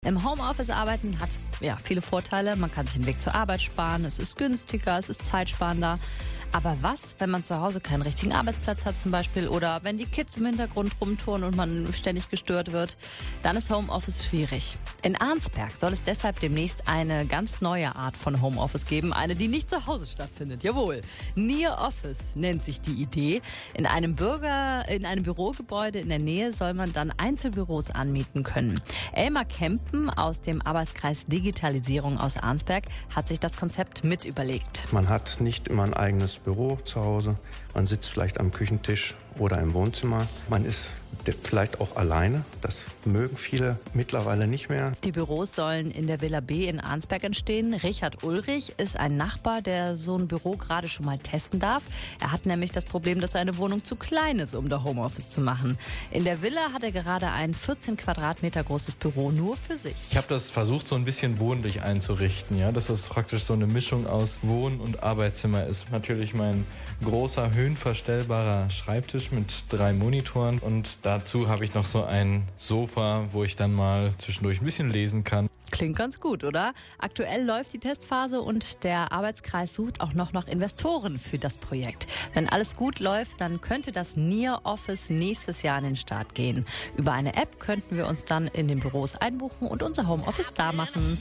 Im Homeoffice arbeiten hat viele Vorteile. Man kann sich den Weg zur Arbeit sparen, es ist günstiger, es ist zeitsparender. Aber was, wenn man zu Hause keinen richtigen Arbeitsplatz hat zum Beispiel oder wenn die Kids im Hintergrund rumturnen und man ständig gestört wird, dann ist Homeoffice schwierig. In Arnsberg soll es deshalb demnächst eine ganz neue Art von Homeoffice geben, eine, die nicht zu Hause stattfindet. Jawohl, Near Office nennt sich die Idee. In einem Bürogebäude in der Nähe soll man dann Einzelbüros anmieten können. Elmar Kempen aus dem Arbeitskreis Digitalisierung aus Arnsberg hat sich das Konzept mit überlegt. Man hat nicht immer ein eigenes Büro zu Hause. Man sitzt vielleicht am Küchentisch oder im Wohnzimmer. Man ist vielleicht auch alleine. Das mögen viele mittlerweile nicht mehr. Die Büros sollen in der Villa B in Arnsberg entstehen. Richard Ulrich ist ein Nachbar, der so ein Büro gerade schon mal testen darf. Er hat nämlich das Problem, dass seine Wohnung zu klein ist, um da Homeoffice zu machen. In der Villa hat er gerade ein 14 Quadratmeter großes Büro nur für sich. Ich habe das versucht, so ein bisschen wohnlich einzurichten, ja, dass das praktisch so eine Mischung aus Wohn- und Arbeitszimmer ist. Natürlich mein großer, höhenverstellbarer Schreibtisch mit 3 Monitoren und dazu habe ich noch so ein Sofa, wo ich dann mal zwischendurch ein bisschen lesen kann. Klingt ganz gut, oder? Aktuell läuft die Testphase und der Arbeitskreis sucht auch noch nach Investoren für das Projekt. Wenn alles gut läuft, dann könnte das Near Office nächstes Jahr an den Start gehen. Über eine App könnten wir uns dann in den Büros einbuchen und unser Homeoffice da machen.